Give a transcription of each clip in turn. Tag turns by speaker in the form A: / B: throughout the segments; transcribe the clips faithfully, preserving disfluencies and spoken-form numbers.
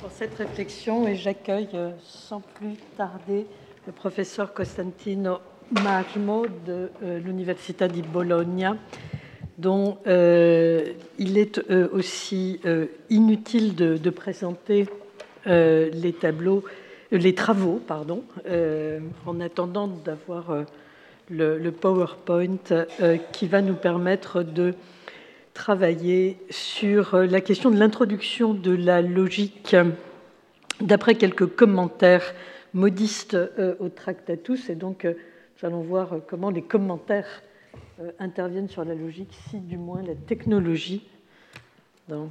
A: pour cette réflexion et j'accueille sans plus tarder le professeur Costantino Marmo de euh, l'Università di Bologna, dont euh, il est euh, aussi euh, inutile de, de présenter euh, les tableaux, euh, les travaux, pardon, euh, en attendant d'avoir euh, le, le PowerPoint euh, qui va nous permettre de travailler sur la question de l'introduction de la logique d'après quelques commentaires modistes euh, au Tractatus. Et donc, euh, nous allons voir comment les commentaires euh, interviennent sur la logique, si du moins la technologie. Donc,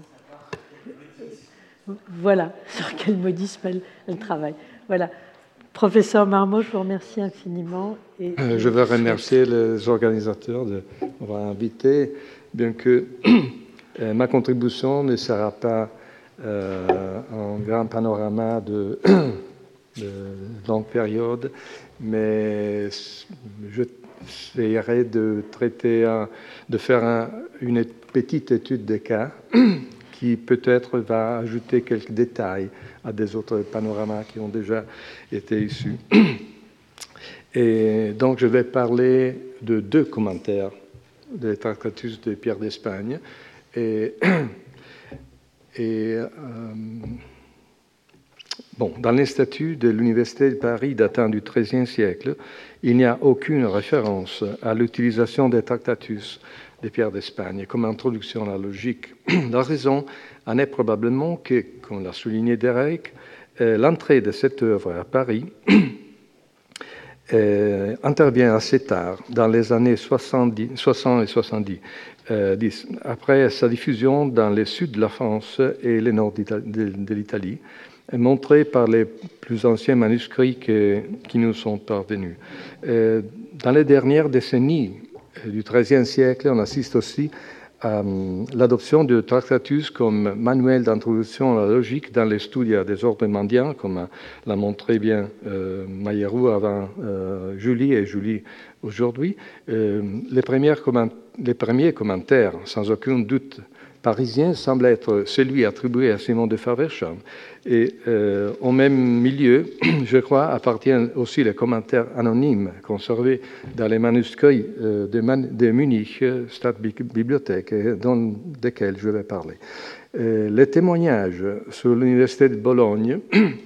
A: voilà, sur quel modisme elle, elle travaille. Voilà. Professeur Marmo, je vous remercie infiniment. Et
B: je veux remercier les organisateurs de m'avoir invité, bien que ma contribution ne sera pas euh, un grand panorama de, de longue période, mais je essaierai de traiter, un, de faire un, une petite étude de cas qui peut-être va ajouter quelques détails à des autres panoramas qui ont déjà été issus. Et donc, je vais parler de deux commentaires des Tractatus de Pierre d'Espagne. Et, et euh, bon, dans les statuts de l'Université de Paris datant du treizième siècle, il n'y a aucune référence à l'utilisation des Tractatus de Pierre d'Espagne comme introduction à la logique. La raison en est probablement que, comme l'a souligné Derek, euh, l'entrée de cette œuvre à Paris Euh, intervient assez tard, dans les années soixante et soixante-dix, euh, après sa diffusion dans le sud de la France et le nord de, de l'Italie, montrée par les plus anciens manuscrits que, qui nous sont parvenus. Euh, dans les dernières décennies du treizième siècle, on assiste aussi à l'adoption de Tractatus comme manuel d'introduction à la logique dans les studia des ordres mendiants, comme l'a montré bien euh, Maïerou avant euh, Julie et Julie aujourd'hui. Euh, les, premières comment- les premiers commentaires, sans aucun doute parisiens, semblent être celui attribué à Simon de Faversham. Et euh, au même milieu, je crois, appartiennent aussi les commentaires anonymes conservés dans les manuscrits euh, de, Man- de Munich, Stadtbibliothek, dont, desquels je vais parler. Euh, les témoignages sur l'Université de Bologne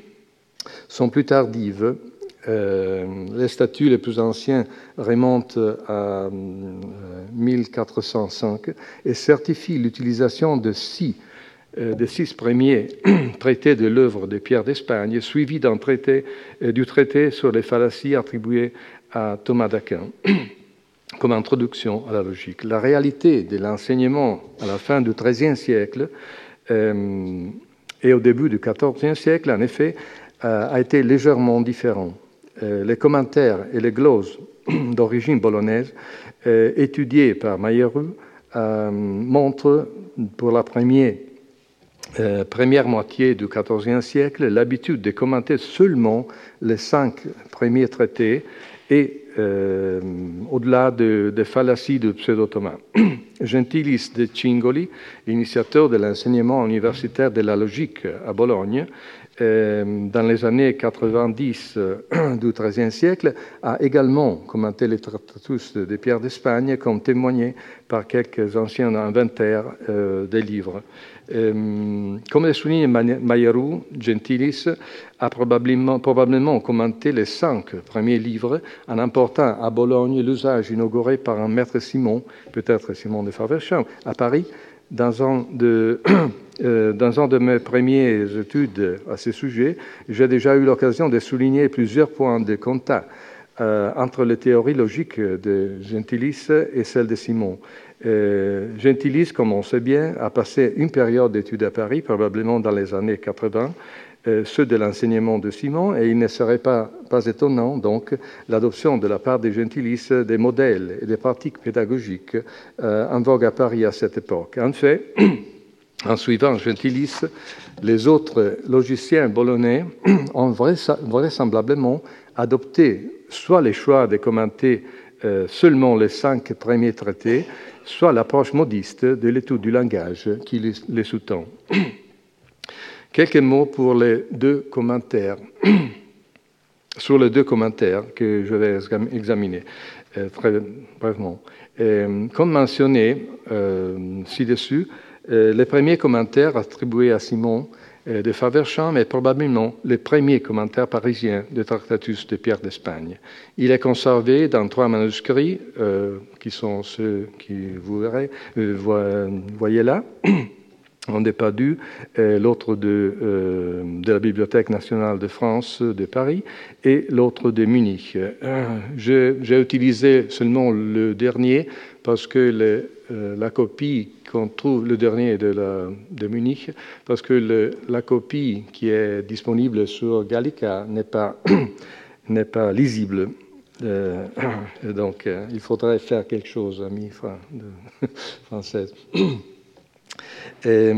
B: sont plus tardifs. Euh, les statuts les plus anciens remontent à euh, mille quatre cent cinq et certifient l'utilisation de six euh, des six premiers traités de l'œuvre de Pierre d'Espagne, suivis d'un traité, euh, du traité sur les fallacies attribué à Thomas d'Aquin comme introduction à la logique. La réalité de l'enseignement à la fin du treizième siècle euh, et au début du quatorzième siècle, en effet, euh, a été légèrement différente. Euh, les commentaires et les glosses d'origine bolognaise euh, étudiés par Maïerou euh, montrent pour la première, euh, première moitié du quatorzième siècle l'habitude de commenter seulement les cinq premiers traités et euh, au-delà des de fallacies de Pseudo-Thomas. Gentilis de Cingoli, initiateur de l'enseignement universitaire de la logique à Bologne, dans les années quatre-vingt-dix du treizième siècle, a également commenté les Tractatus de Pierre d'Espagne, comme témoigné par quelques anciens inventaires euh, des livres. Euh, comme le souligne Maïerou, Gentilis a probablement, probablement commenté les cinq premiers livres en important à Bologne l'usage inauguré par un maître Simon, peut-être Simon de Faversham, à Paris, dans un de... Euh, dans un de mes premières études à ce sujet, j'ai déjà eu l'occasion de souligner plusieurs points de contact euh, entre les théories logiques de Gentilis et celles de Simon. Euh, Gentilis, comme on sait bien, a passé une période d'études à Paris, probablement dans les années quatre-vingts, euh, ceux de l'enseignement de Simon, et il ne serait pas, pas étonnant, donc, l'adoption de la part de Gentilis des modèles et des pratiques pédagogiques euh, en vogue à Paris à cette époque. En fait, en suivant Gentilis, les autres logiciens bolonais ont vraisemblablement adopté soit les choix de commenter euh, seulement les cinq premiers traités, soit l'approche modiste de l'étude du langage qui les, les sous-tend. Quelques mots pour les deux commentaires, sur les deux commentaires que je vais examiner euh, très brièvement. Euh, comme mentionné euh, ci-dessus, euh, le premier commentaire attribué à Simon euh, de Faversham est probablement le premier commentaire parisien de Tractatus de Pierre d'Espagne. Il est conservé dans trois manuscrits, euh, qui sont ceux que vous verrez, euh, voyez là. Un de Padoue, l'autre de, euh, de la Bibliothèque nationale de France de Paris et l'autre de Munich. Euh, j'ai utilisé seulement le dernier parce que le, euh, la copie qu'on trouve, le dernier de, la, de Munich, parce que le, la copie qui est disponible sur Gallica n'est pas, n'est pas lisible. Euh, donc, euh, il faudrait faire quelque chose, amis françaises. Et,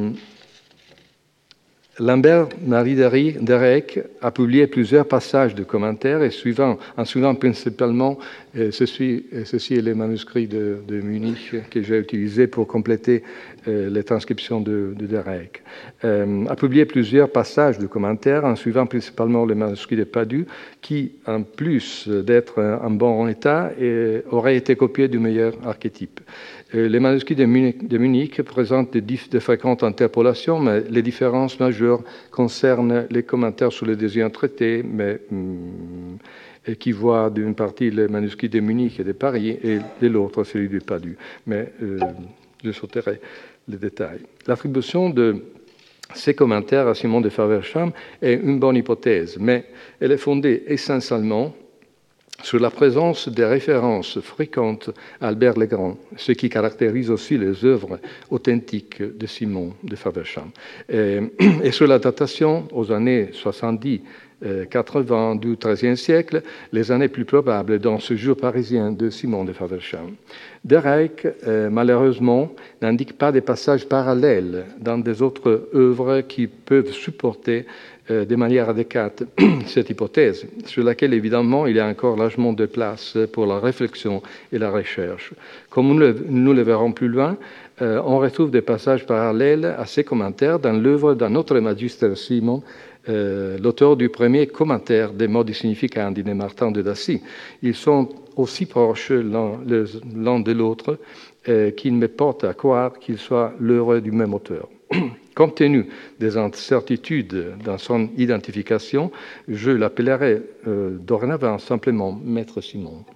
B: Lambert Marie Derek a publié plusieurs passages de commentaires et suivant, en suivant principalement euh, ceci, ceci est les manuscrits de, de Munich que j'ai utilisés pour compléter euh, les transcriptions de, de Derek. Euh, a publié plusieurs passages de commentaires en suivant principalement les manuscrits de Padoue qui, en plus d'être en bon état, et, auraient été copiés du meilleur archétype. Les manuscrits de Munich, de Munich présentent de, de fréquentes interpolations, mais les différences majeures concernent les commentaires sur les deuxièmes traités, mais hum, et qui voient d'une partie les manuscrits de Munich et de Paris et de l'autre celui de Padoue. Mais euh, je sauterai les détails. L'attribution de ces commentaires à Simon de Faversham est une bonne hypothèse, mais elle est fondée essentiellement sur la présence des références fréquentes à Albert le Grand, ce qui caractérise aussi les œuvres authentiques de Simon de Faversham, et, et sur la datation aux années soixante-dix quatre-vingts du treizième siècle, les années plus probables dans ce jour parisien de Simon de Faversham. Derek, euh, malheureusement, n'indique pas des passages parallèles dans des autres œuvres qui peuvent supporter euh, de manière adéquate cette hypothèse, sur laquelle, évidemment, il y a encore largement de place pour la réflexion et la recherche. Comme nous le, nous le verrons plus loin, euh, on retrouve des passages parallèles à ces commentaires dans l'œuvre d'un autre magister Simon, Euh, l'auteur du premier commentaire des Modi Significandi de Martin de Dassy. Ils sont aussi proches l'un de l'autre euh, qu'il me porte à croire qu'ils soient l'œuvre du même auteur. Compte tenu des incertitudes dans son identification, je l'appellerai euh, dorénavant simplement Maître Simon.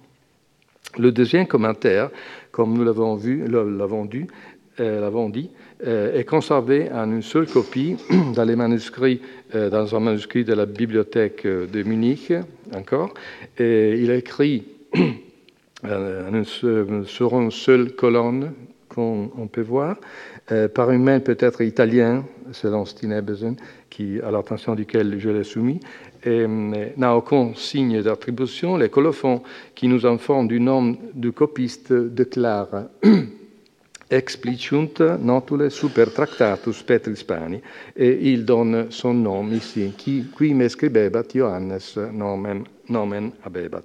B: Le deuxième commentaire, comme nous l'avons vu, l'avons dit, euh, l'avons dit euh, est conservé en une seule copie dans les manuscrits, euh, dans un manuscrit de la bibliothèque de Munich, encore. Et il est écrit euh, sur une seule colonne qu'on on peut voir, euh, par une main peut-être italien, selon Steenebesen, qui, à l'attention duquel je l'ai soumis, et n'a aucun signe d'attribution. Les colophons qui nous informent du nom du copiste déclarent Expliciunt notule super tractatus Petris Pani, et il donne son nom ici, qui qui me scribebat Johannes nomen, nomen habebat.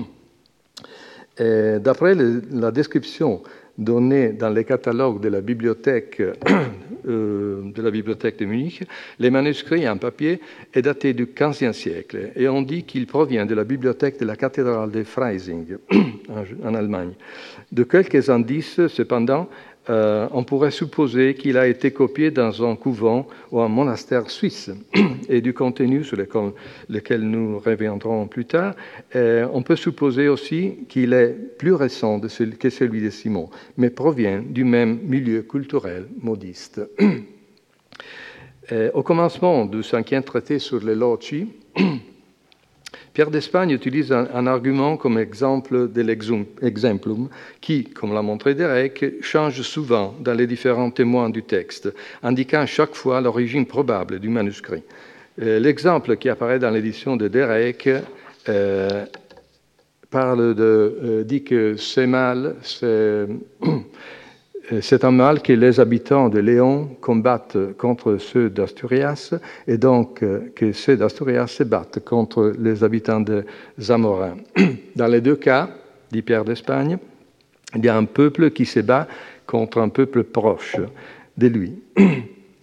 B: D'après la description donnée dans les catalogues de la bibliothèque, euh, de la bibliothèque de Munich, les manuscrits en papier est daté du quinzième siècle et on dit qu'il provient de la bibliothèque de la cathédrale de Freising en, en Allemagne. De quelques indices, cependant, Euh, on pourrait supposer qu'il a été copié dans un couvent ou un monastère suisse. Et du contenu sur lequel, lequel nous reviendrons plus tard, euh, on peut supposer aussi qu'il est plus récent de celui, que celui de Simon, mais provient du même milieu culturel modiste. euh, au commencement du cinquième traité sur les loci, Pierre d'Espagne utilise un, un argument comme exemple de l'exemplum qui, comme l'a montré Derek, change souvent dans les différents témoins du texte, indiquant chaque fois l'origine probable du manuscrit. Euh, L'exemple qui apparaît dans l'édition de Derek euh, parle de, euh, dit que c'est mal, c'est... C'est un mal que les habitants de Léon combattent contre ceux d'Asturias et donc que ceux d'Asturias se battent contre les habitants de Zamora. Dans les deux cas, dit Pierre d'Espagne, il y a un peuple qui se bat contre un peuple proche de lui.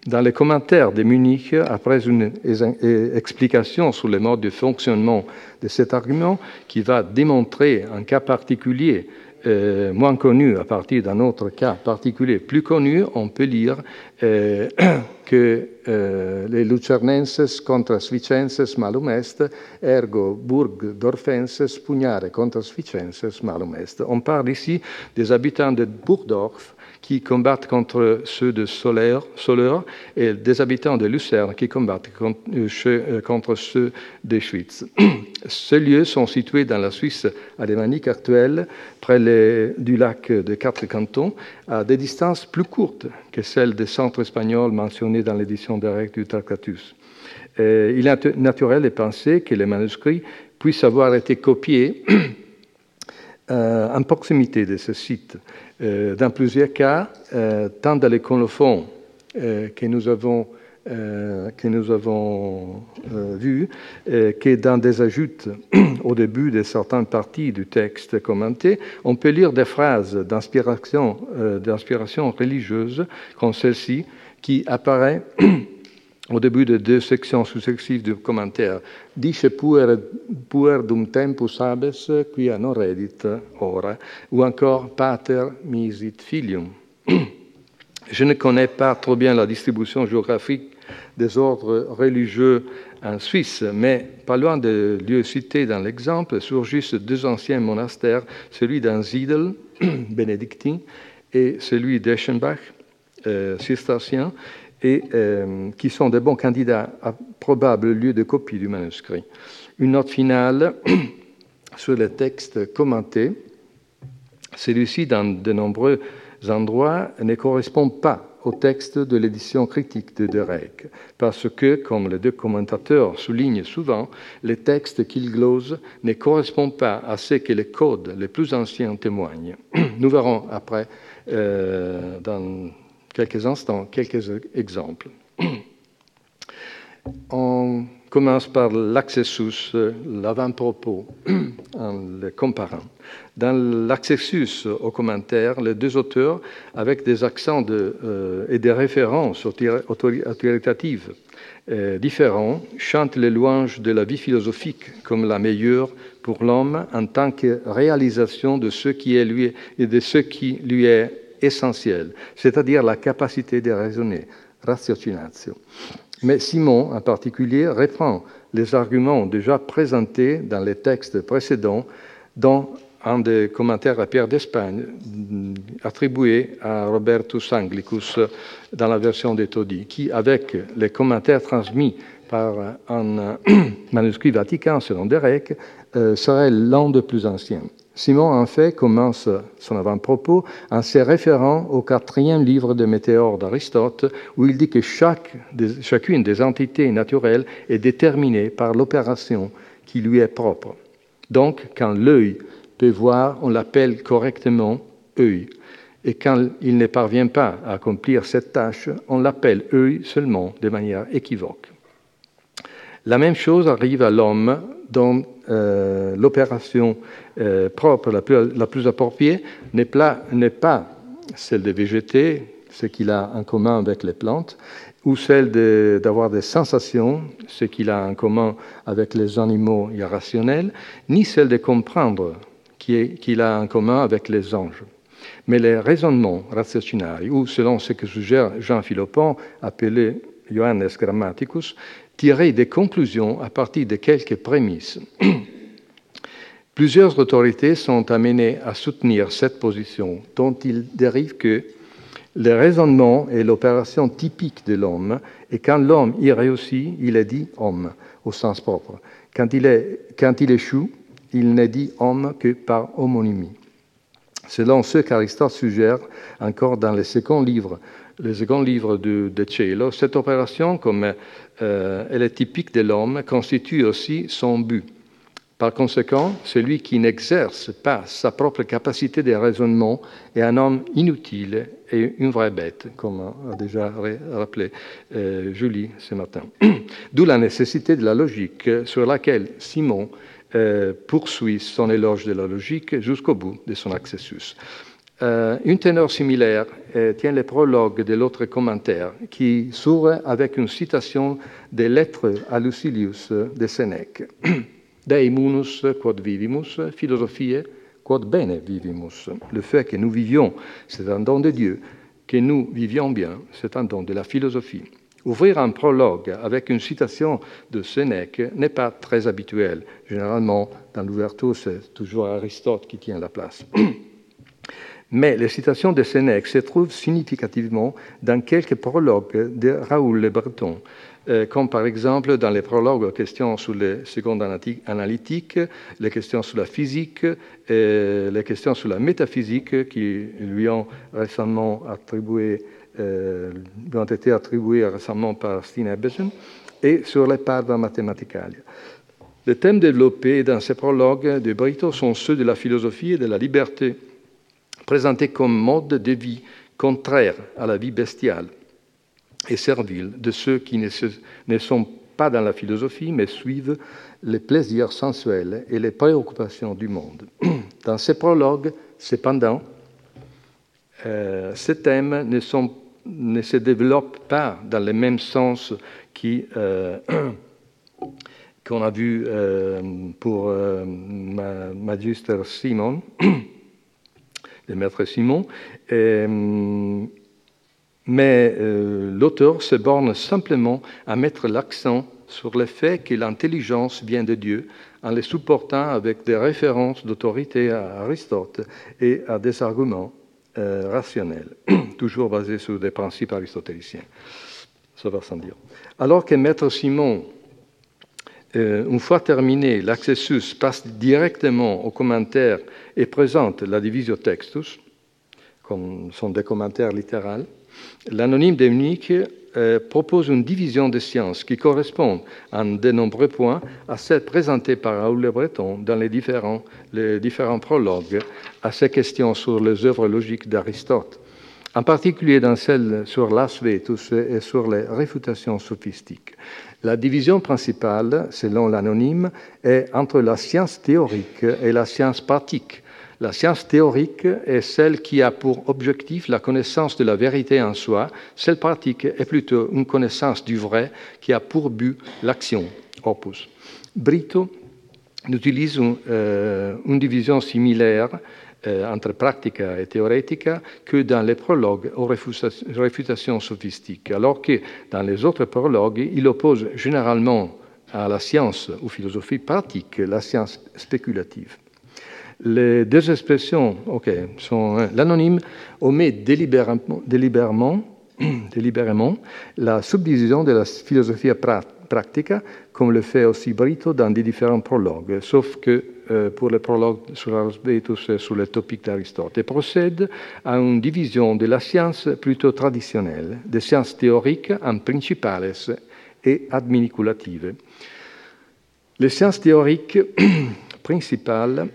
B: Dans les commentaires de Munich, après une explication sur le mode de fonctionnement de cet argument, qui va démontrer un cas particulier euh, moins connu à partir d'un autre cas particulier plus connu, on peut lire euh, que euh, les Lucernenses contra Svicenses malum est, ergo Burgdorfenses pugnare contra Svicenses malum est. On parle ici des habitants de Burgdorf qui combattent contre ceux de Soleure, Soleure et des habitants de Lucerne qui combattent contre ceux de Schwyz. Ces lieux sont situés dans la Suisse alémanique actuelle, près les, du lac de quatre cantons, à des distances plus courtes que celles des centres espagnols mentionnés dans l'édition directe du Tractatus. Et il est naturel de penser que les manuscrits puissent avoir été copiés euh, en proximité de ce site. Euh, dans plusieurs cas, euh, tant dans les colophons euh, que nous avons, euh, que nous avons euh, vus, euh, que dans des ajouts au début de certaines parties du texte commenté, on peut lire des phrases d'inspiration, euh, d'inspiration religieuse, comme celle-ci, qui apparaît au début de deux sections successives du commentaire. Dice puer, puer dum tempus habes, quia non redit ora, ou encore pater misit filium. Je ne connais pas trop bien la distribution géographique des ordres religieux en Suisse, mais pas loin des lieux cités dans l'exemple, surgissent deux anciens monastères, celui d'Ansiedel, bénédictin, et celui d'Eschenbach, euh, cistercien, et euh, qui sont de bons candidats à probable lieu de copie du manuscrit. Une note finale sur le texte commenté. Celui-ci, dans de nombreux endroits, ne correspond pas au texte de l'édition critique de Derek, parce que, comme les deux commentateurs soulignent souvent, les textes qu'ils glosent ne correspondent pas à ce que les codes les plus anciens témoignent. Nous verrons après, euh, dans quelques instants, quelques exemples. On commence par l'accessus, l'avant-propos, en le comparant. Dans l'accessus au commentaire, les deux auteurs, avec des accents de, euh, et des références autoritatives euh, différents, chantent les louanges de la vie philosophique comme la meilleure pour l'homme en tant que réalisation de ce qui est lui et de ce qui lui est essentiel, c'est-à-dire la capacité de raisonner, ratiocinatio. Mais Simon, en particulier, reprend les arguments déjà présentés dans les textes précédents, dont un des commentaires à Pierre d'Espagne, attribué à Robertus Anglicus dans la version de Todi, qui, avec les commentaires transmis par un manuscrit vatican selon Derek, euh, serait l'un des plus anciens. Simon, en fait, commence son avant-propos en se référant au quatrième livre de Météore d'Aristote, où il dit que chaque, des, chacune des entités naturelles est déterminée par l'opération qui lui est propre. Donc, quand l'œil peut voir, on l'appelle correctement œil. Et quand il ne parvient pas à accomplir cette tâche, on l'appelle œil seulement de manière équivoque. La même chose arrive à l'homme dont euh, l'opération euh, propre la plus, la plus appropriée n'est pas, n'est pas celle de végéter, ce qu'il a en commun avec les plantes, ou celle de, d'avoir des sensations, ce qu'il a en commun avec les animaux irrationnels, ni celle de comprendre, qui est, qu'il a en commun avec les anges. Mais les raisonnements ratiocinari, ou selon ce que suggère Jean Philopon, appelé Johannes Grammaticus, tirer des conclusions à partir de quelques prémices. Plusieurs autorités sont amenées à soutenir cette position, dont il dérive que le raisonnement est l'opération typique de l'homme, et quand l'homme y réussit, il est dit homme, au sens propre. Quand il, est, quand il échoue, il n'est dit homme que par homonymie. Selon ce qu'Aristote suggère encore dans le second livre, le second livre de, de Cielo, cette opération, comme euh, elle est typique de l'homme, constitue aussi son but. Par conséquent, celui qui n'exerce pas sa propre capacité de raisonnement est un homme inutile et une vraie bête, comme a déjà rappelé euh, Julie ce matin. D'où la nécessité de la logique sur laquelle Simon euh, poursuit son éloge de la logique jusqu'au bout de son accessus. Euh, une teneur similaire euh, tient le prologue de l'autre commentaire, qui s'ouvre avec une citation des lettres à Lucilius de Sénèque. Dei munus quod vivimus, philosophiae quod bene vivimus. Le fait que nous vivions, c'est un don de Dieu. Que nous vivions bien, c'est un don de la philosophie. Ouvrir un prologue avec une citation de Sénèque n'est pas très habituel. Généralement, dans l'ouverture, c'est toujours Aristote qui tient la place. Mais les citations de Sénèque se trouvent significativement dans quelques prologues de Raoul Le Breton, euh, comme par exemple dans les prologues aux questions sur les secondes analytiques, les questions sur la physique, et les questions sur la métaphysique qui lui ont récemment attribué, euh, lui ont été attribuées récemment par Stine Ebbesen, et sur les Parva Mathematicalia. Les thèmes développés dans ces prologues de Brito sont ceux de la philosophie et de la liberté, présentés comme mode de vie contraire à la vie bestiale et servile de ceux qui ne, se, ne sont pas dans la philosophie, mais suivent les plaisirs sensuels et les préoccupations du monde. Dans ces prologues, cependant, euh, ces thèmes ne, sont, ne se développent pas dans le même sens qui, euh, qu'on a vu euh, pour euh, ma, Magister Simon, le maître Simon, et, mais euh, l'auteur se borne simplement à mettre l'accent sur le fait que l'intelligence vient de Dieu en les supportant avec des références d'autorité à Aristote et à des arguments euh, rationnels, toujours basés sur des principes aristotéliciens. Ça va sans dire. Alors que maître Simon, Euh, une fois terminé, l'accessus passe directement aux commentaires et présente la divisio textus, comme sont des commentaires littéraux. L'anonyme de Munich euh, propose une division des sciences qui correspond en de nombreux points à celle présentée par Raoul Le Breton dans les différents, les différents prologues à ces questions sur les œuvres logiques d'Aristote, en particulier dans celle sur l'as vetus et sur les réfutations sophistiques. La division principale, selon l'anonyme, est entre la science théorique et la science pratique. La science théorique est celle qui a pour objectif la connaissance de la vérité en soi. Celle pratique est plutôt une connaissance du vrai qui a pour but l'action, opus. Brito utilise un, euh, une division similaire Euh, entre pratica et théoretica que dans les prologues aux réfutations sophistiques, alors que dans les autres prologues, il oppose généralement à la science ou philosophie pratique la science spéculative. Les deux expressions okay, sont hein, l'anonyme omet délibérément, délibérément, délibérément la subdivision de la philosophie pratica, comme le fait aussi Brito dans des différents prologues, sauf que euh, pour les prologues sur Aristote et sur les topiques d'Aristote, et procède à une division de la science plutôt traditionnelle, des sciences théoriques en principales et adminiculative. Les sciences théoriques principales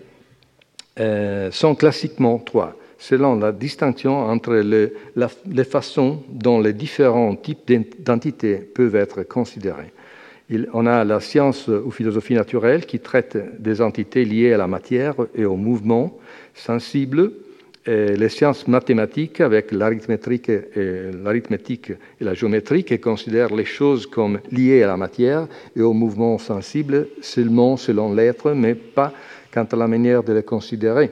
B: euh, sont classiquement trois, selon la distinction entre les, la, les façons dont les différents types d'entités peuvent être considérés. Il, on a la science ou philosophie naturelle qui traite des entités liées à la matière et au mouvement sensible, et les sciences mathématiques avec l'arithmétique et, l'arithmétique et la géométrie qui considèrent les choses comme liées à la matière et au mouvement sensible seulement selon l'être, mais pas quant à la manière de les considérer.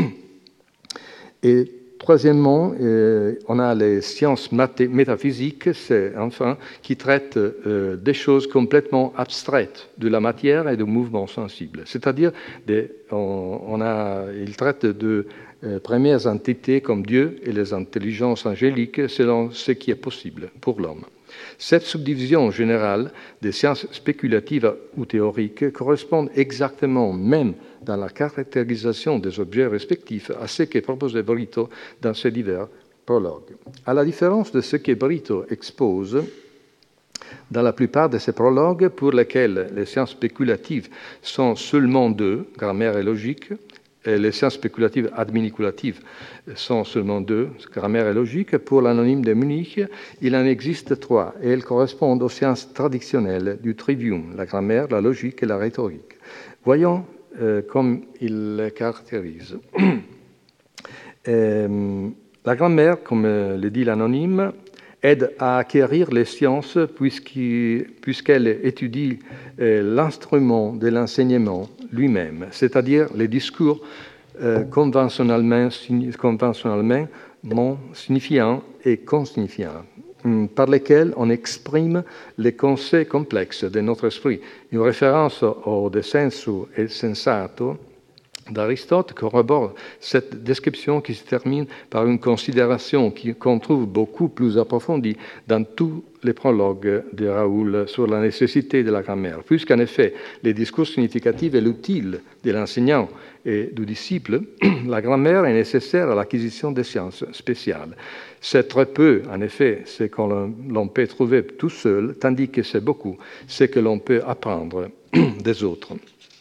B: Et troisièmement, euh, on a les sciences mathé- métaphysiques, c'est enfin qui traitent euh, des choses complètement abstraites de la matière et du mouvement sensible. C'est-à-dire, des, on, on a, ils traitent de euh, premières entités comme Dieu et les intelligences angéliques selon ce qui est possible pour l'homme. Cette subdivision générale des sciences spéculatives ou théoriques correspond exactement, même dans la caractérisation des objets respectifs, à ce que proposait Brito dans ses divers prologues. À la différence de ce que Brito expose dans la plupart de ses prologues, pour lesquels les sciences spéculatives sont seulement deux, grammaire et logique, et les sciences spéculatives adminiculatives sont seulement deux, grammaire et logique. Pour l'anonyme de Munich, il en existe trois, et elles correspondent aux sciences traditionnelles du trivium, la grammaire, la logique et la rhétorique. Voyons euh, comme il les caractérise. Euh, la grammaire, comme le dit l'anonyme, aide à acquérir les sciences puisqu'elle étudie euh, l'instrument de l'enseignement lui-même, c'est-à-dire les discours euh, conventionnellement, conventionnellement signifiants et consignifiants, par lesquels on exprime les concepts complexes de notre esprit. Une référence au de sensu et sensato d'Aristote corrobore cette description qui se termine par une considération qu'on trouve beaucoup plus approfondie dans tous les prologues de Raoul sur la nécessité de la grammaire, puisqu'en effet, les discours significatifs est l'utile de l'enseignant et du disciple, la grammaire est nécessaire à l'acquisition des sciences spéciales. C'est très peu, en effet, ce que l'on peut trouver tout seul, tandis que c'est beaucoup ce que l'on peut apprendre des autres.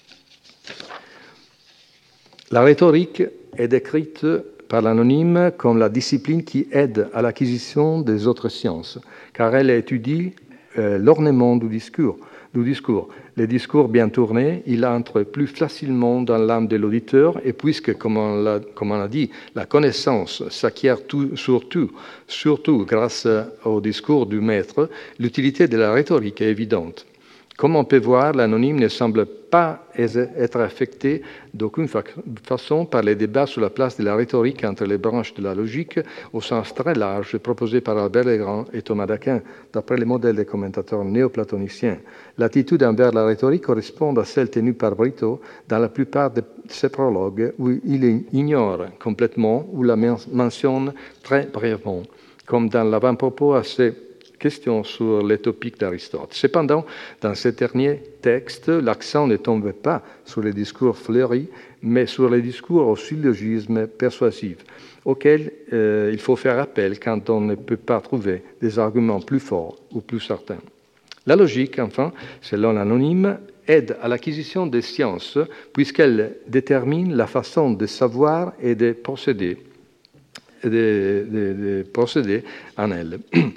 B: La rhétorique est décrite par l'anonyme comme la discipline qui aide à l'acquisition des autres sciences, car elle étudie euh, l'ornement du discours, du discours. Les discours bien tournés, il entre plus facilement dans l'âme de l'auditeur, et puisque, comme on l'a, comme on a dit, la connaissance s'acquiert tout, surtout, surtout grâce au discours du maître, l'utilité de la rhétorique est évidente. Comme on peut voir, l'anonyme ne semble pas être affecté d'aucune façon par les débats sur la place de la rhétorique entre les branches de la logique au sens très large proposé par Albert Legrand et Thomas d'Aquin, d'après les modèles des commentateurs néoplatoniciens. L'attitude envers la rhétorique correspond à celle tenue par Brito dans la plupart de ses prologues, où il ignore complètement ou la mentionne très brièvement, comme dans l'avant-propos à ses question sur les topiques d'Aristote. Cependant, dans ce dernier texte, l'accent ne tombe pas sur les discours fleuris, mais sur les discours au syllogisme persuasif, auxquels euh, il faut faire appel quand on ne peut pas trouver des arguments plus forts ou plus certains. La logique, enfin, selon l'anonyme, aide à l'acquisition des sciences, puisqu'elle détermine la façon de savoir et de procéder, de, de, de procéder en elle.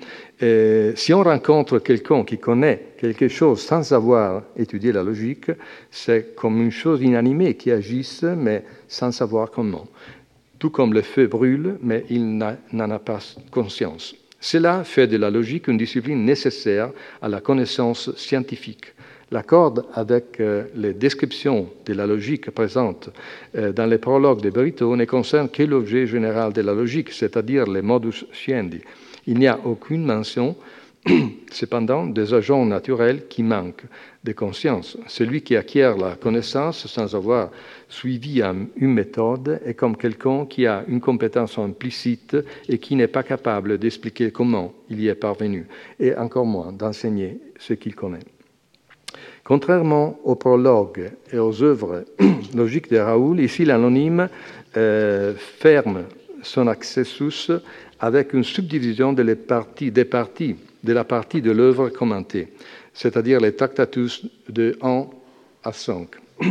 B: Et si on rencontre quelqu'un qui connaît quelque chose sans avoir étudié la logique, c'est comme une chose inanimée qui agisse, mais sans savoir comment. Tout comme le feu brûle, mais il n'en a pas conscience. Cela fait de la logique une discipline nécessaire à la connaissance scientifique. L'accord avec euh, les descriptions de la logique présentes euh, dans les prologues de Brito ne concerne que l'objet général de la logique, c'est-à-dire les modus sciendi. Il n'y a aucune mention, cependant, des agents naturels qui manquent de conscience. Celui qui acquiert la connaissance sans avoir suivi une méthode est comme quelqu'un qui a une compétence implicite et qui n'est pas capable d'expliquer comment il y est parvenu, et encore moins d'enseigner ce qu'il connaît. Contrairement aux prologues et aux œuvres logiques de Raoul, ici l'anonyme euh, ferme son accessus avec une subdivision de les parties, des parties, de la partie de l'œuvre commentée, c'est-à-dire les tractatus de un à cinq,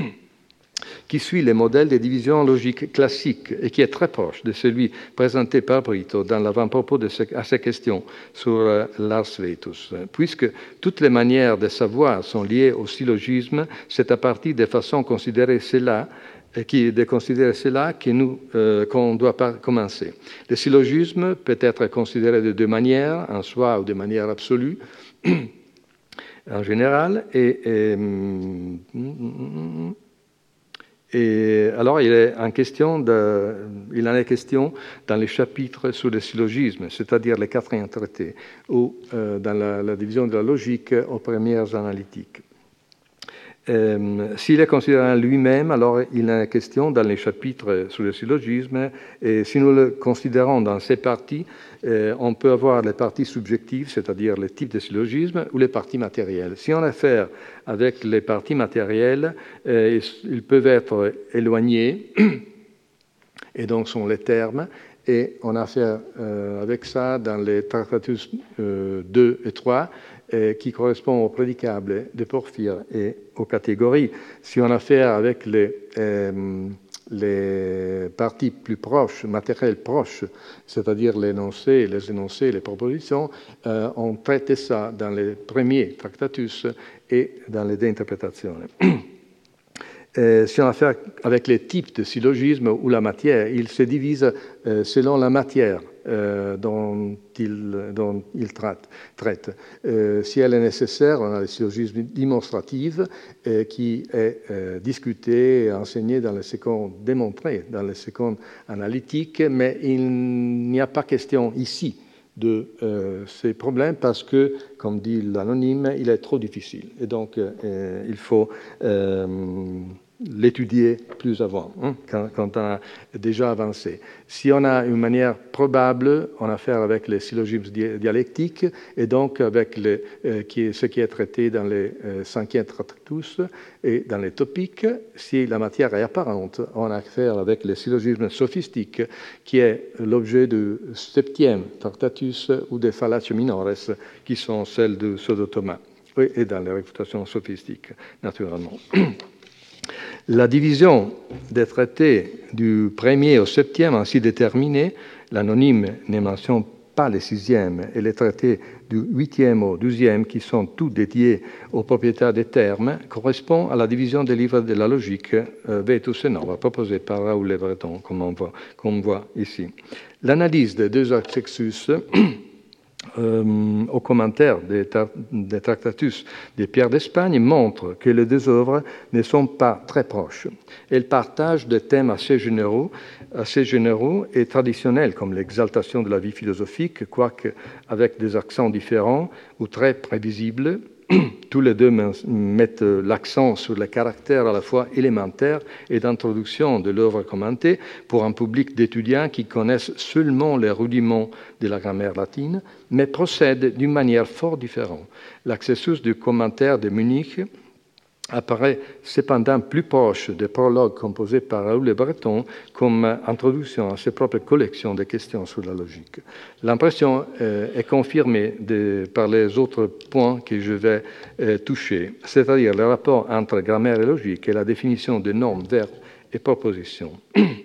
B: qui suit les modèles de division logique classique et qui est très proche de celui présenté par Brito dans l'avant-propos de ce, à ces questions sur euh, l'ars vetus. Puisque toutes les manières de savoir sont liées au syllogisme, c'est à partir des façons considérées cela et qui, de considérer cela que nous, euh, qu'on doit pas commencer. Le syllogisme peut être considéré de deux manières, en soi ou de manière absolue, en général, et, et, et alors il, est en question de, il en est question dans les chapitres sur le syllogisme, c'est-à-dire les quatrièmes traités, ou euh, dans la, la division de la logique aux premières analytiques. Euh, S'il est considéré lui-même, alors il est question dans les chapitres sur le syllogisme, et si nous le considérons dans ces parties, euh, on peut avoir les parties subjectives, c'est-à-dire les types de syllogisme, ou les parties matérielles. Si on a affaire avec les parties matérielles, euh, ils peuvent être éloignés, et donc sont les termes, et on a affaire euh, avec ça dans les Tractatus euh, deux et trois, qui correspond aux prédicables de Porphyre et aux catégories. Si on a affaire avec les, euh, les parties plus proches, matérielles proches, c'est-à-dire l'énoncé, les énoncés, les propositions, euh, on traite ça dans les premiers Tractatus et dans les De Interpretatione. Euh, si on a affaire avec les types de syllogismes ou la matière, ils se divisent euh, selon la matière euh, dont ils dont il traite. traite. Euh, si elle est nécessaire, on a le syllogisme démonstratif euh, qui est euh, discuté et enseigné dans les secondes, démontré dans les secondes analytiques, mais il n'y a pas question ici de euh, ces problèmes parce que, comme dit l'anonyme, il est trop difficile. Et donc, euh, il faut euh, l'étudier plus avant, hein, quand, quand on a déjà avancé. Si on a une manière probable, on a affaire avec les syllogismes dialectiques et donc avec les, euh, qui, ce qui est traité dans les euh, cinquièmes tractus et dans les topiques. Si la matière est apparente, on a affaire avec les syllogismes sophistiques, qui est l'objet du septième tractatus ou des fallatio minores, qui sont celles de Pseudo-Thomas, oui, et dans les réfutations sophistiques, naturellement. La division des traités du premier au septième ainsi déterminée, l'anonyme ne mentionne pas les sixièmes, et les traités du huitième au douzième, qui sont tous dédiés aux propriétaires des termes, correspond à la division des livres de la logique euh, Vetus et Nova, proposée par Raoul Le Breton, comme on voit, comme on voit ici. L'analyse des deux accessus Euh, au commentaire des, des Tractatus de Pierre d'Espagne montre que les deux œuvres ne sont pas très proches. Elles partagent des thèmes assez généraux, assez généraux et traditionnels, comme l'exaltation de la vie philosophique, quoique avec des accents différents ou très prévisibles. Tous les deux mettent l'accent sur le caractère à la fois élémentaire et d'introduction de l'œuvre commentée pour un public d'étudiants qui connaissent seulement les rudiments de la grammaire latine, mais procèdent d'une manière fort différente. L'accessus du commentaire de Munich apparaît cependant plus proche des prologues composés par Raoul Le Breton comme introduction à ses propres collections de questions sur la logique. L'impression euh, est confirmée de, par les autres points que je vais euh, toucher, c'est-à-dire le rapport entre grammaire et logique et la définition de noms, verbes et propositions.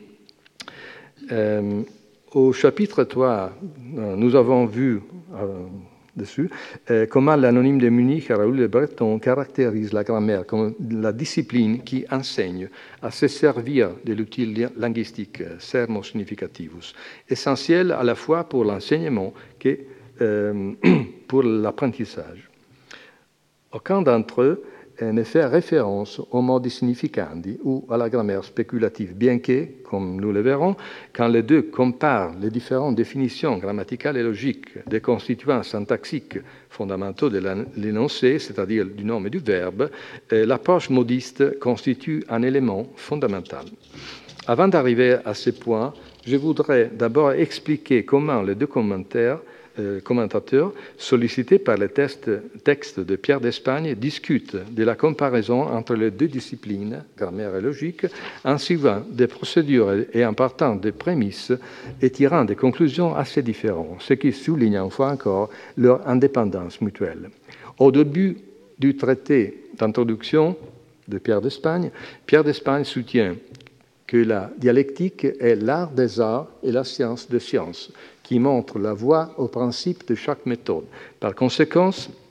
B: euh, au chapitre trois, nous avons vu euh, dessus, euh, comment l'anonyme de Munich, Raoul Le Breton, caractérise la grammaire comme la discipline qui enseigne à se servir de l'outil linguistique sermo significativus, essentiel à la fois pour l'enseignement que euh, pour l'apprentissage. Aucun d'entre eux ne fait référence aux modi significandi ou à la grammaire spéculative, bien que, comme nous le verrons, quand les deux comparent les différentes définitions grammaticales et logiques des constituants syntaxiques fondamentaux de l'énoncé, c'est-à-dire du nom et du verbe, l'approche modiste constitue un élément fondamental. Avant d'arriver à ce point, je voudrais d'abord expliquer comment les deux commentaires Euh, commentateurs, sollicités par les textes, textes de Pierre d'Espagne, discutent de la comparaison entre les deux disciplines, grammaire et logique, en suivant des procédures et en partant des prémices et tirant des conclusions assez différentes, ce qui souligne une fois encore leur indépendance mutuelle. Au début du traité d'introduction de Pierre d'Espagne, Pierre d'Espagne soutient que la dialectique est l'art des arts et la science des sciences, qui montre la voie au principe de chaque méthode. Par conséquent,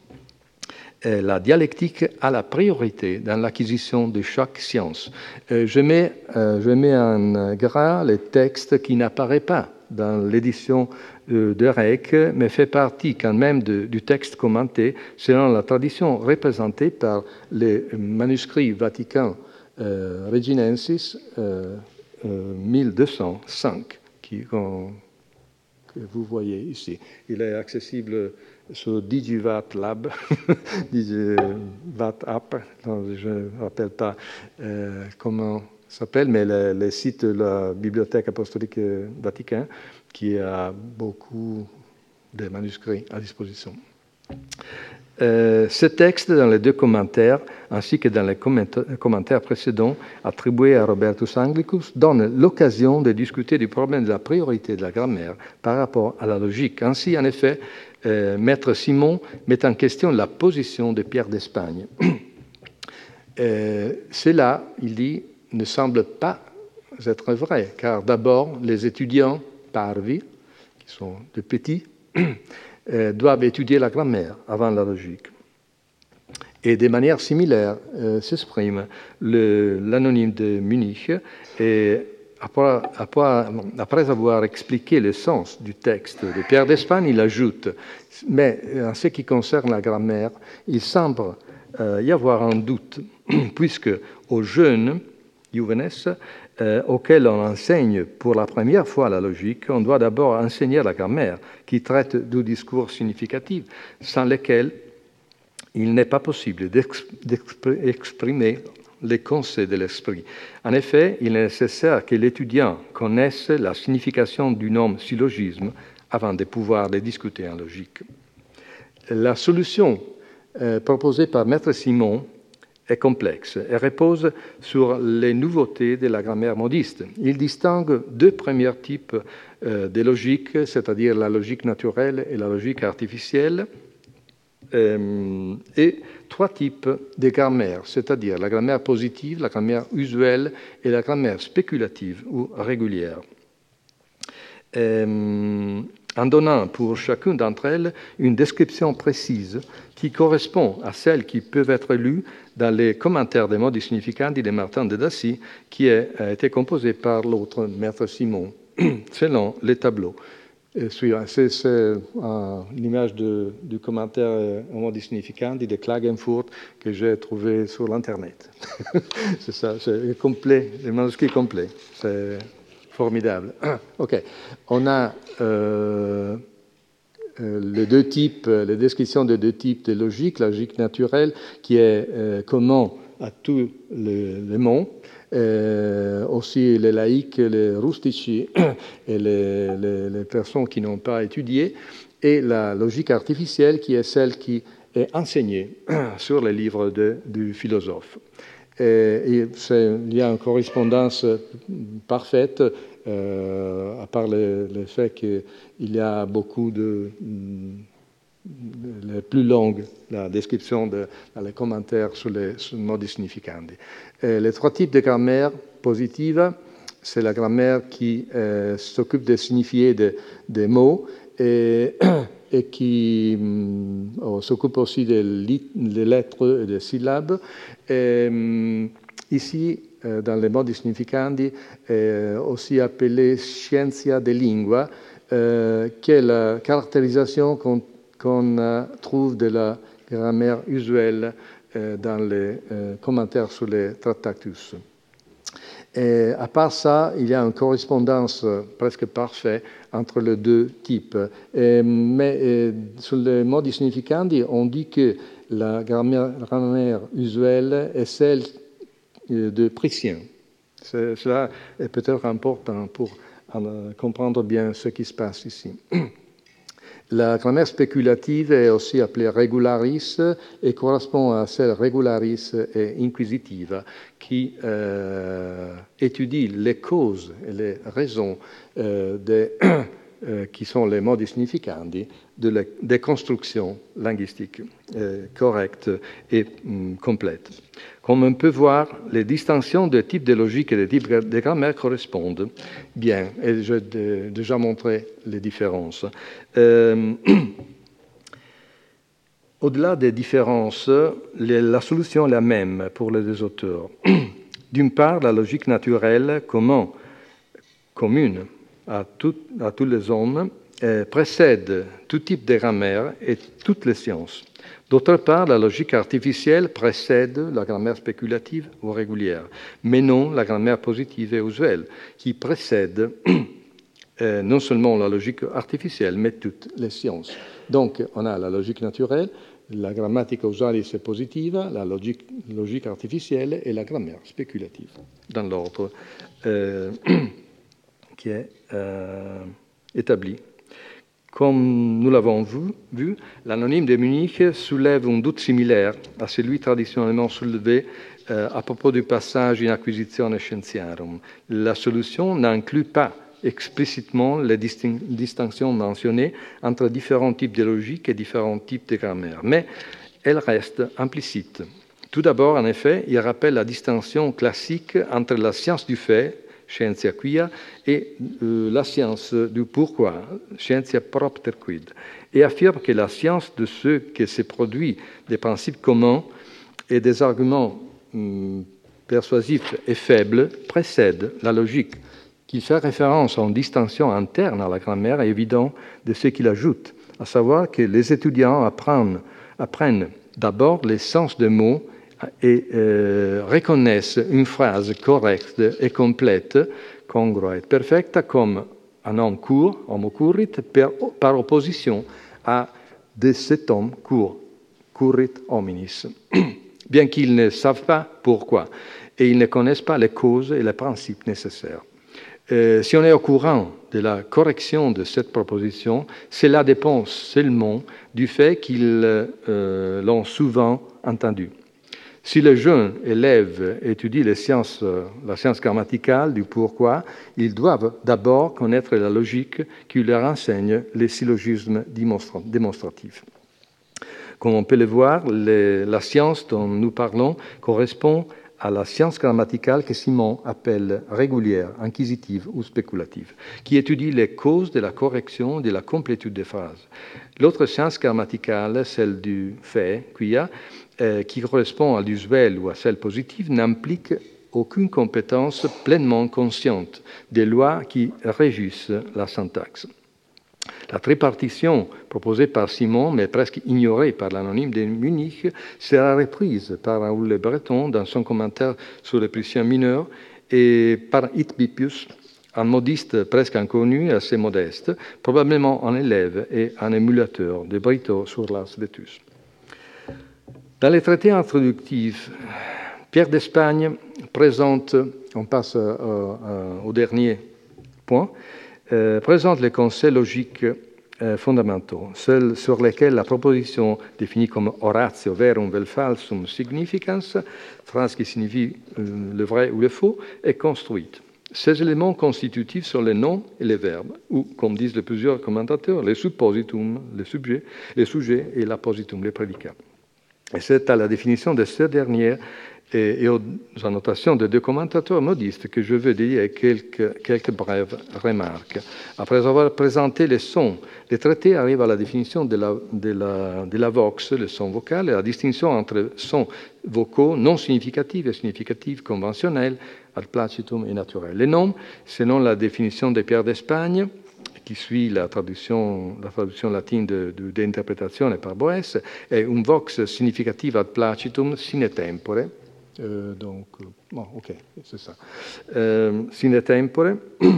B: la dialectique a la priorité dans l'acquisition de chaque science. Je mets, je mets en gras les textes qui n'apparaissent pas dans l'édition de Rec, mais fait partie quand même de, du texte commenté selon la tradition représentée par les manuscrits vaticains euh, Reginensis euh, euh, mille deux cent cinq, qui ont que vous voyez ici. Il est accessible sur Digivat Lab, Digivat App, je ne me rappelle pas euh, comment ça s'appelle, mais le, le site de la Bibliothèque apostolique Vaticaine, qui a beaucoup de manuscrits à disposition. Euh, ce texte, dans les deux commentaires, ainsi que dans les commentaires précédents attribués à Robertus Anglicus, donne l'occasion de discuter du problème de la priorité de la grammaire par rapport à la logique. Ainsi, en effet, euh, Maître Simon met en question la position de Pierre d'Espagne. Euh, cela, il dit, ne semble pas être vrai, car d'abord, les étudiants parvi, qui sont de petits, Euh, doivent étudier la grammaire avant la logique. Et de manière similaire euh, s'exprime l'anonyme de Munich. Et après, après, après avoir expliqué le sens du texte de Pierre d'Espagne, il ajoute, mais en ce qui concerne la grammaire, il semble euh, y avoir un doute, puisque aux jeunes, juvenes, euh, auxquels on enseigne pour la première fois la logique, on doit d'abord enseigner la grammaire, qui traite du discours significatif, sans lequel il n'est pas possible d'exprimer les conseils de l'esprit. En effet, il est nécessaire que l'étudiant connaisse la signification du nom syllogisme avant de pouvoir les discuter en logique. La solution euh, proposée par Maître Simon est complexe et repose sur les nouveautés de la grammaire modiste. Il distingue deux premiers types euh, de logique, c'est-à-dire la logique naturelle et la logique artificielle, euh, et trois types de grammaire, c'est-à-dire la grammaire positive, la grammaire usuelle et la grammaire spéculative ou régulière. Euh, en donnant pour chacune d'entre elles une description précise qui correspond à celles qui peuvent être lues dans les commentaires des modi significandi de Martin de Dassy, qui a été composé par l'autre Maître Simon, selon les tableaux. C'est euh, l'image du commentaire euh, au modi significandi de Klagenfurt que j'ai trouvé sur l'Internet. C'est ça, c'est complet, le manuscrit complet. C'est formidable. OK. On a euh, euh, les deux types, les descriptions de deux types de logique, la logique naturelle qui est euh, commun à tous les, les mondes, euh, aussi les laïcs, les rustici et les, les, les personnes qui n'ont pas étudié, et la logique artificielle qui est celle qui est enseignée sur les livres de, du philosophe. Et, et il y a une correspondance parfaite, euh, à part le, le fait qu'il y a beaucoup de... les plus longues, la description de, dans les commentaires sur les, sur les modi significandi. Et les trois types de grammaire positive, c'est la grammaire qui euh, s'occupe de signifier des, des mots et, et qui oh, s'occupe aussi des, des lettres et des syllabes. Et, ici, euh, dans les modi significandi, est aussi appelé scienza de lingua, euh, qui est la caractérisation qu'on qu'on trouve de la grammaire usuelle euh, dans les euh, commentaires sur les Tractatus. Et à part ça, il y a une correspondance presque parfaite entre les deux types. Et, mais et, sur les modi significandi, on dit que la grammaire, grammaire usuelle est celle de Priscien. Cela est peut-être important pour euh, comprendre bien ce qui se passe ici. La grammaire spéculative est aussi appelée regularis et correspond à celle regularis et inquisitive qui euh, étudie les causes et les raisons euh, des, euh, qui sont les modi significandi de la, des constructions linguistiques euh, correctes et hum, complètes. Comme on peut voir, les distinctions de types de logique et de types de grammaire correspondent bien, et j'ai déjà montré les différences. Euh, Au-delà des différences, les, la solution est la même pour les deux auteurs. D'une part, la logique naturelle commun, commune à, tout, à tous les hommes euh, précède tout type de grammaire et toutes les sciences. D'autre part, la logique artificielle précède la grammaire spéculative ou régulière, mais non la grammaire positive et usuelle, qui précède euh, non seulement la logique artificielle, mais toutes les sciences. Donc, on a la logique naturelle, la grammatica usualis est positive, la logique, logique artificielle et la grammaire spéculative, dans l'ordre euh, qui est euh, établi. Comme nous l'avons vu, vu l'anonyme de Munich soulève un doute similaire à celui traditionnellement soulevé euh, à propos du passage in acquisitione scientiarum. La solution n'inclut pas explicitement les distin- distinctions mentionnées entre différents types de logique et différents types de grammaire, mais elle reste implicite. Tout d'abord, en effet, il rappelle la distinction classique entre la science du fait, scientia quia, et euh, la science du pourquoi, scientia propter quid, et affirme que la science de ce que se produit des principes communs et des arguments hum, persuasifs et faibles précèdent la logique, qu'il fait référence à une distinction interne à la grammaire est évident de ce qu'il ajoute, à savoir que les étudiants apprennent, apprennent d'abord les sens des mots et euh, reconnaissent une phrase correcte et complète, congrua et perfecta, comme un homme court, homo currit, per, par opposition à de cet homme court, currit hominis, bien qu'ils ne savent pas pourquoi et ils ne connaissent pas les causes et les principes nécessaires. Euh, si on est au courant de la correction de cette proposition, cela dépend seulement du fait qu'ils euh, l'ont souvent entendu. Si les jeunes élèves étudient les sciences, la science grammaticale du pourquoi, ils doivent d'abord connaître la logique qui leur enseigne les syllogismes démonstratifs. Comme on peut le voir, les, la science dont nous parlons correspond à la science grammaticale que Simon appelle régulière, inquisitive ou spéculative, qui étudie les causes de la correction et de la complétude des phrases. L'autre science grammaticale, celle du fait, quia, euh, qui correspond à l'usuel ou à celle positive, n'implique aucune compétence pleinement consciente des lois qui régissent la syntaxe. La tripartition proposée par Simon, mais presque ignorée par l'anonyme de Munich, sera reprise par Raoul Le Breton dans son commentaire sur les Prussiens mineurs et par Hitbipius, un modiste presque inconnu, assez modeste, probablement un élève et un émulateur de Brito sur l'Ars Vetus. Dans les traités introductifs, Pierre d'Espagne présente, on passe euh, euh, au dernier point, Euh, présente les conseils logiques euh, fondamentaux, ceux sur lesquels la proposition définie comme oratio verum vel falsum significans, phrase qui signifie euh, le vrai ou le faux, est construite. Ces éléments constitutifs sont les noms et les verbes, ou, comme disent les plusieurs commentateurs, les suppositum, les sujets, les sujets et l'appositum, les prédicats. Et c'est à la définition de ces dernières et, et aux annotations de deux commentateurs modistes que je veux dire quelques, quelques brèves remarques. Après avoir présenté les sons, les traités arrivent à la définition de la, de la, de la vox, le son vocal, et la distinction entre sons vocaux non significatifs et significatifs conventionnels, ad placitum et naturel. Les noms, selon la définition de Pierre d'Espagne, qui suit la traduction, la traduction latine de, de, de interprétation par Boès, est un vox significative ad placitum sine tempore. Euh, donc, bon, ok, c'est ça. Euh, sine tempore,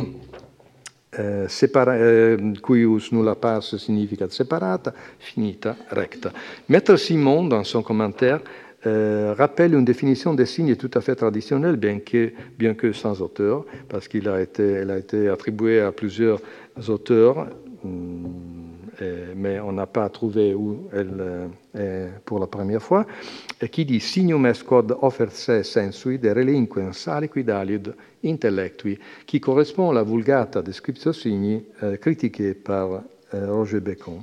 B: euh, separa, euh, cuius nulla pars significat separata, finita recta. Maître Simon, dans son commentaire, Euh, rappelle une définition des signes tout à fait traditionnelle, bien que, bien que sans auteur, parce qu'elle a été, a été attribuée à plusieurs auteurs, euh, mais on n'a pas trouvé où elle euh, est pour la première fois, et qui dit « Signum est quod offer se sensui de relinquens aliquid aliud intellectui », qui correspond à la vulgata descriptio signi euh, critiquée par euh, Roger Bacon.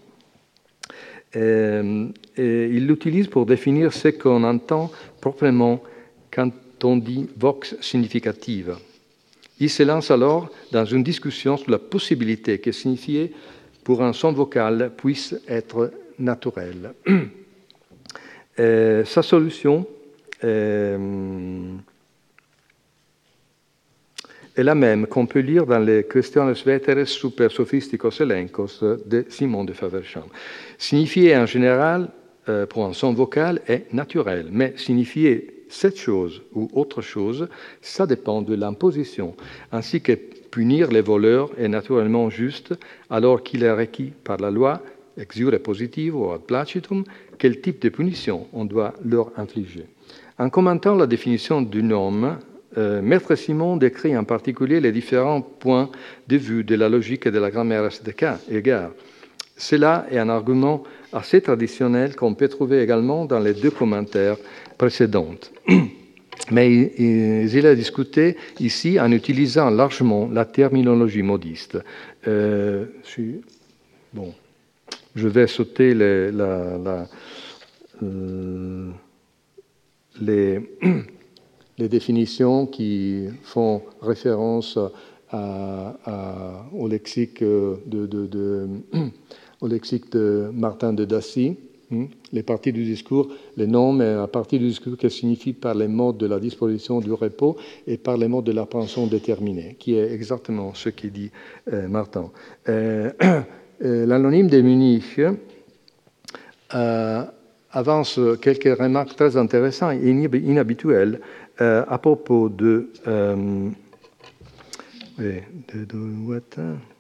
B: Euh, et il l'utilise pour définir ce qu'on entend proprement quand on dit vox significative. Il se lance alors dans une discussion sur la possibilité que signifier pour un son vocal puisse être naturel. Euh, sa solution euh, est la même qu'on peut lire dans les Questiones veteres super sophisticos elencos de Simon de Faversham. Signifier en général, euh, pour un son vocal, est naturel, mais signifier cette chose ou autre chose, ça dépend de l'imposition, ainsi que punir les voleurs est naturellement juste, alors qu'il est requis par la loi, ex iure positivo ad placitum, quel type de punition on doit leur infliger. En commentant la définition du nom, Euh, Maître Simon décrit en particulier les différents points de vue de la logique et de la grammaire à cet égard. Cela est un argument assez traditionnel qu'on peut trouver également dans les deux commentaires précédents. Mais il, il est discuté ici en utilisant largement la terminologie modiste. Euh, si, bon, je vais sauter les, la, la, euh, les les définitions qui font référence à, à, au, lexique de, de, de, au lexique de Martin de Dacy, Hein? Les parties du discours, les noms, mais à partir du discours qui signifie par les modes de la disposition du repos et par les modes de l'appréhension déterminée, qui est exactement ce qu'il dit euh, Martin. Euh, euh, L'anonyme de Munich euh, avance quelques remarques très intéressantes et inhabituelles euh, à propos de, euh, de, de what,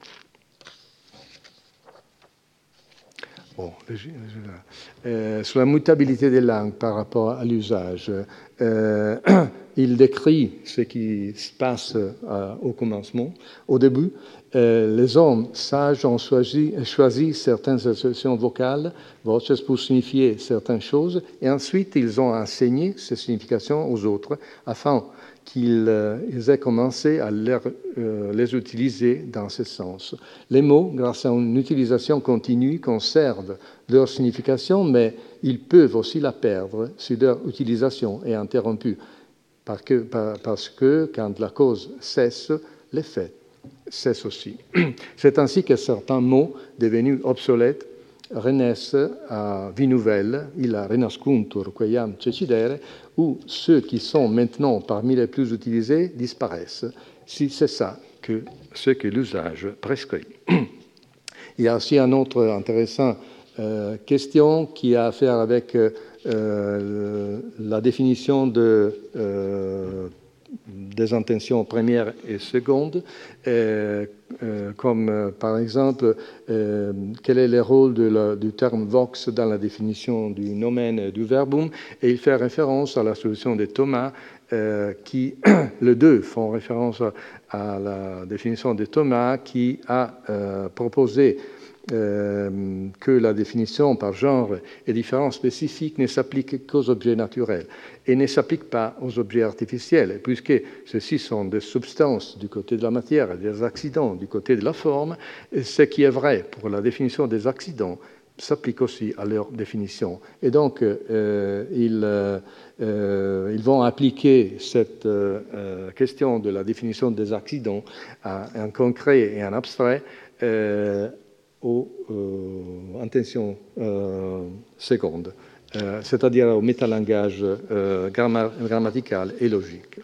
B: Bon, euh, sur la mutabilité des langues par rapport à l'usage. Euh, il décrit ce qui se passe euh, au commencement. Au début, euh, les hommes sages ont choisi, choisi certaines expressions vocales, voces, pour signifier certaines choses, et ensuite ils ont enseigné ces significations aux autres afin qu'ils euh, aient commencé à les, euh, les utiliser dans ce sens. Les mots, grâce à une utilisation continue, conservent leur signification, mais ils peuvent aussi la perdre si leur utilisation est interrompue, parce que, parce que quand la cause cesse, l'effet cesse aussi. C'est ainsi que certains mots devenus obsolètes renaissent à vie nouvelle, il a renascuntur queiam cecidere, où ceux qui sont maintenant parmi les plus utilisés disparaissent, si c'est ça que ce que l'usage prescrit. Il y a aussi une autre intéressante euh, question qui a à faire avec euh, la définition de euh, des intentions premières et secondes, euh, euh, comme euh, par exemple euh, quel est le rôle de la, du terme vox dans la définition du nomen et du verbum, et il fait référence à la solution de Thomas, euh, qui, les deux font référence à, à la définition de Thomas, qui a euh, proposé Euh, que la définition par genre et différence spécifique ne s'applique qu'aux objets naturels et ne s'applique pas aux objets artificiels, puisque ceux-ci sont des substances du côté de la matière et des accidents du côté de la forme. Et ce qui est vrai pour la définition des accidents s'applique aussi à leur définition. Et donc, euh, ils, euh, ils vont appliquer cette euh, question de la définition des accidents à un concret et un abstrait euh, aux euh, intentions euh, secondes, euh, c'est-à-dire au métalangage euh, gramma grammatical et logique.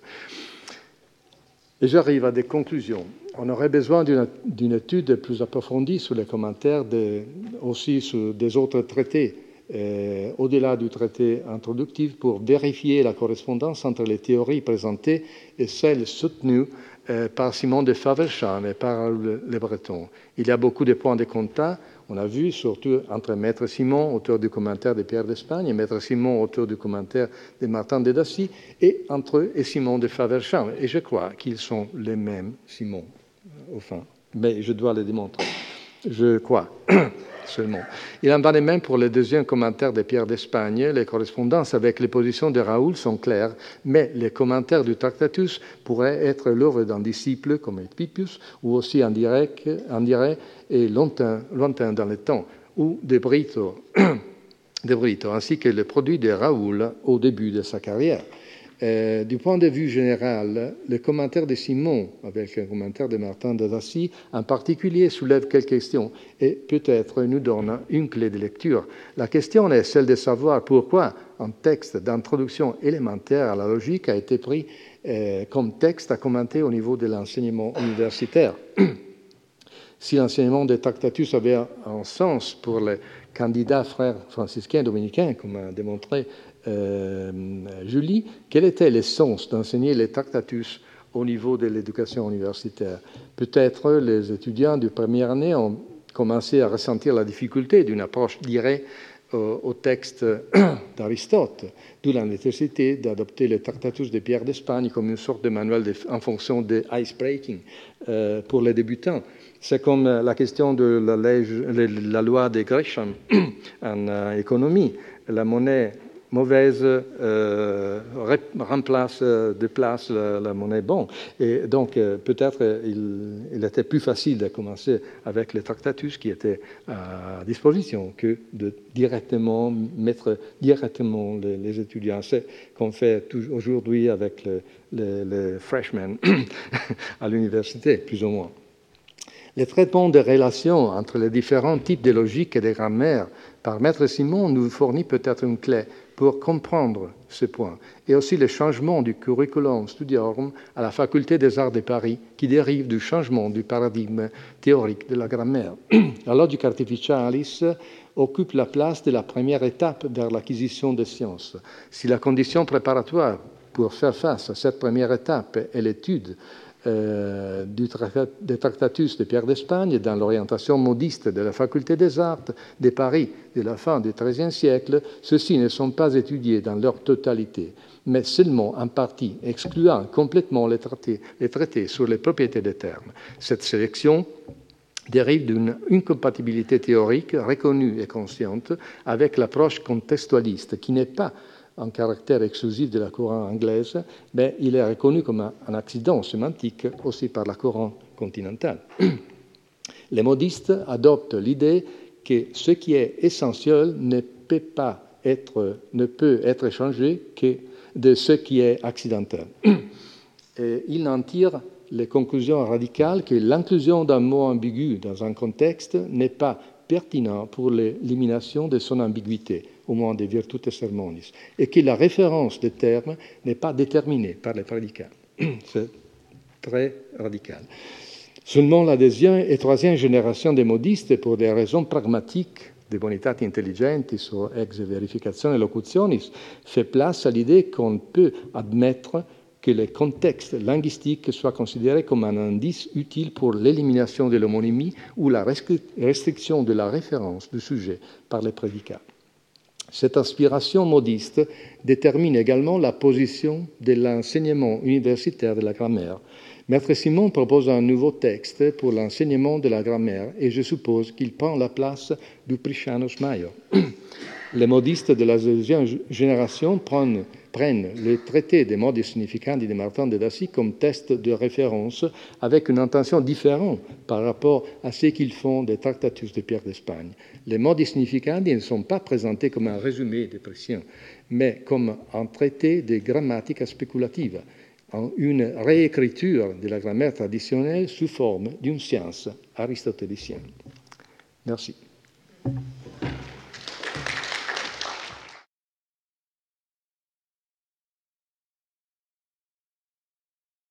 B: Et j'arrive à des conclusions. On aurait besoin d'une étude plus approfondie sur les commentaires, de, aussi sur des autres traités, euh, au-delà du traité introductif, pour vérifier la correspondance entre les théories présentées et celles soutenues par Simon de Faversham et par les Bretons. Il y a beaucoup de points de contact, on a vu, surtout entre Maître Simon, auteur du commentaire de Pierre d'Espagne, et Maître Simon, auteur du commentaire de Martin de Dacy, et entre eux et Simon de Faversham. Et je crois qu'ils sont les mêmes Simon, au fond. Mais je dois le démontrer. Je crois seulement. Il en va de même pour le deuxième commentaire de Pierre d'Espagne. Les correspondances avec les positions de Raoul sont claires, mais les commentaires du Tractatus pourraient être l'œuvre d'un disciple comme Epipius, ou aussi en direct, en direct et lointain, lointain dans le temps, ou de Brito, de Brito, ainsi que le produit de Raoul au début de sa carrière. Euh, du point de vue général, le commentaire de Simon, avec le commentaire de Martin de Dacy, en particulier soulève quelques questions et peut-être nous donne une clé de lecture. La question est celle de savoir pourquoi un texte d'introduction élémentaire à la logique a été pris euh, comme texte à commenter au niveau de l'enseignement universitaire. Si l'enseignement des Tractatus avait un sens pour les candidats frères franciscains dominicains, comme a démontré Euh, Julie, quel était l'essence d'enseigner les Tractatus au niveau de l'éducation universitaire? Peut-être les étudiants de première année ont commencé à ressentir la difficulté d'une approche directe au, au texte d'Aristote, d'où la nécessité d'adopter les Tractatus de Pierre d'Espagne comme une sorte de manuel de, en fonction de ice-breaking euh, pour les débutants. C'est comme la question de la, lège, la loi de Gresham en euh, économie. La monnaie mauvaise euh, remplace de place la, la monnaie bonne. Et donc, euh, peut-être il, il était plus facile de commencer avec les Tractatus qui étaient à disposition que de directement mettre directement les, les étudiants. C'est qu'on fait aujourd'hui avec les, les, les freshmen à l'université, plus ou moins. Le traitement des relations entre les différents types de logique et de grammaire par Maître Simon nous fournit peut-être une clé pour comprendre ce point, et aussi le changement du curriculum studiorum à la Faculté des Arts de Paris, qui dérive du changement du paradigme théorique de la grammaire. La logica artificialis occupe la place de la première étape vers l'acquisition des sciences. Si la condition préparatoire pour faire face à cette première étape est l'étude Euh, du tractat, des Tractatus de Pierre d'Espagne dans l'orientation modiste de la Faculté des Arts de Paris de la fin du treizième siècle, ceux-ci ne sont pas étudiés dans leur totalité, mais seulement en partie, excluant complètement les traités, les traités sur les propriétés des termes. Cette sélection dérive d'une incompatibilité théorique reconnue et consciente avec l'approche contextualiste, qui n'est pas un caractère exclusif de la courant anglaise, mais il est reconnu comme un, un accident sémantique aussi par la courant continentale. Les modistes adoptent l'idée que ce qui est essentiel ne peut pas être, ne peut être changé que de ce qui est accidentel. Et ils en tirent les conclusions radicales que l'inclusion d'un mot ambigu dans un contexte n'est pas pertinent pour l'élimination de son ambiguïté, au moins des virtutes sermonis, et que la référence des termes n'est pas déterminée par les prédicats. C'est très radical. Seulement la deuxième et troisième génération des modistes, pour des raisons pragmatiques, de bonitate intelligentis ou ex verificatione locutionis, fait place à l'idée qu'on peut admettre que le contexte linguistique soit considéré comme un indice utile pour l'élimination de l'homonymie ou la restriction de la référence du sujet par les prédicats. Cette inspiration modiste détermine également la position de l'enseignement universitaire de la grammaire. Maître Simon propose un nouveau texte pour l'enseignement de la grammaire et je suppose qu'il prend la place du Priscianus Major. Les modistes de la deuxième génération prennent, prennent le traité des modi significanti de Martin de Dacy comme test de référence avec une intention différente par rapport à ce qu'ils font des Tractatus de Pierre d'Espagne. Les modi significanti ne sont pas présentés comme un résumé des pressions, mais comme un traité de grammatica speculativa, une réécriture de la grammaire traditionnelle sous forme d'une science aristotélicienne. Merci.